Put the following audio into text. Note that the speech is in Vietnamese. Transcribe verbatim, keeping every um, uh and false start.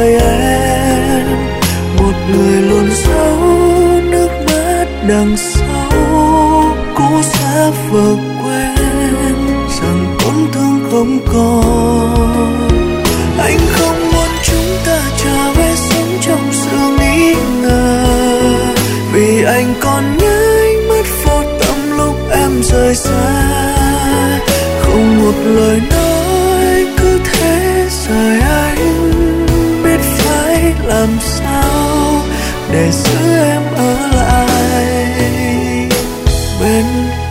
đời em, một người luôn giấu nước mắt đằng sau cũ xa vờ quên rằng tổn thương không còn. Anh không muốn chúng ta trở về sống trong sự nghi ngờ, vì anh còn nhớ ánh mắt vô tâm lúc em rời xa. Không một lời nói cứ thế rời anh, biết phải làm sao để giữ em ở lại bên